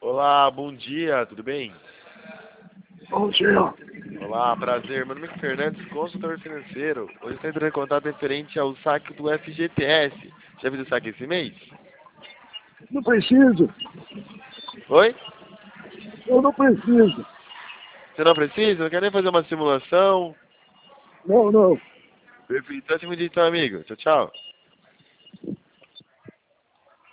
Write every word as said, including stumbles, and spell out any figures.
Olá, bom dia, tudo bem? Bom dia. Olá, prazer. Meu nome é Fernandes, consultor financeiro. Hoje estou entrando em contato referente ao saque do F G T S. Já viu o saque esse mês? Não preciso. Oi? Eu não preciso. Você não precisa? Não quer nem fazer uma simulação? Não, não. Perfeito. Até segunda, então, amigo. Tchau, tchau.